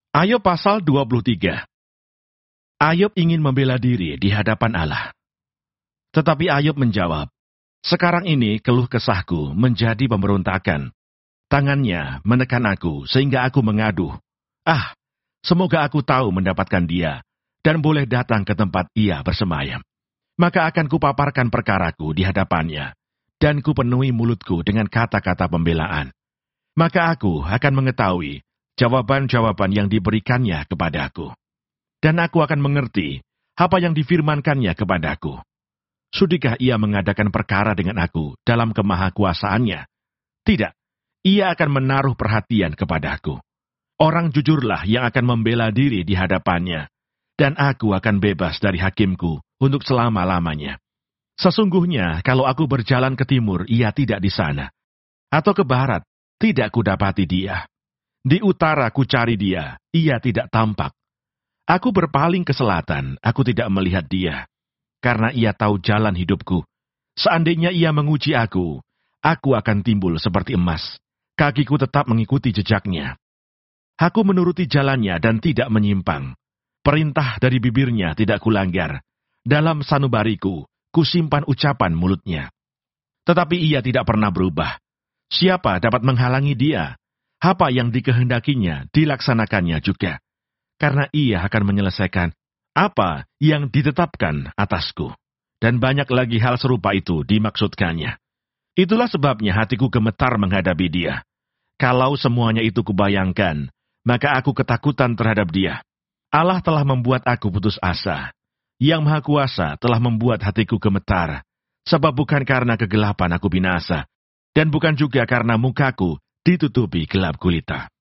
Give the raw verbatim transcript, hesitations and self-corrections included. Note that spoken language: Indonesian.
Ayub pasal dua puluh tiga. Ayub ingin membela diri di hadapan Allah. Tetapi Ayub menjawab, "Sekarang ini keluh kesahku menjadi pemberontakan. Tangannya menekan aku sehingga aku mengaduh. Ah, semoga aku tahu mendapatkan dia dan boleh datang ke tempat ia bersemayam. Maka akan kupaparkan perkaraku di hadapannya dan kupenuhi mulutku dengan kata-kata pembelaan. Maka aku akan mengetahui jawaban-jawaban yang diberikannya kepadaku. Dan aku akan mengerti apa yang difirmankannya kepadaku. Sudikah ia mengadakan perkara dengan aku dalam kemahakuasaannya? Tidak, ia akan menaruh perhatian kepadaku. Orang jujurlah yang akan membela diri di hadapannya, dan aku akan bebas dari hakimku untuk selama-lamanya. Sesungguhnya kalau aku berjalan ke timur, ia tidak di sana. Atau ke barat, tidak kudapati dia. Di utara ku cari dia, ia tidak tampak. Aku berpaling ke selatan, aku tidak melihat dia. Karena ia tahu jalan hidupku. Seandainya ia menguji aku, aku akan timbul seperti emas. Kakiku tetap mengikuti jejaknya. Aku menuruti jalannya dan tidak menyimpang. Perintah dari bibirnya tidak kulanggar. Dalam sanubariku, kusimpan ucapan mulutnya. Tetapi ia tidak pernah berubah. Siapa dapat menghalangi dia? Apa yang dikehendakinya dilaksanakannya juga. Karena ia akan menyelesaikan apa yang ditetapkan atasku. Dan banyak lagi hal serupa itu dimaksudkannya. Itulah sebabnya hatiku gemetar menghadapi dia. Kalau semuanya itu kubayangkan, maka aku ketakutan terhadap dia. Allah telah membuat aku putus asa. Yang Maha Kuasa telah membuat hatiku gemetar. Sebab bukan karena kegelapan aku binasa, dan bukan juga karena mukaku ditutupi gelap gulita.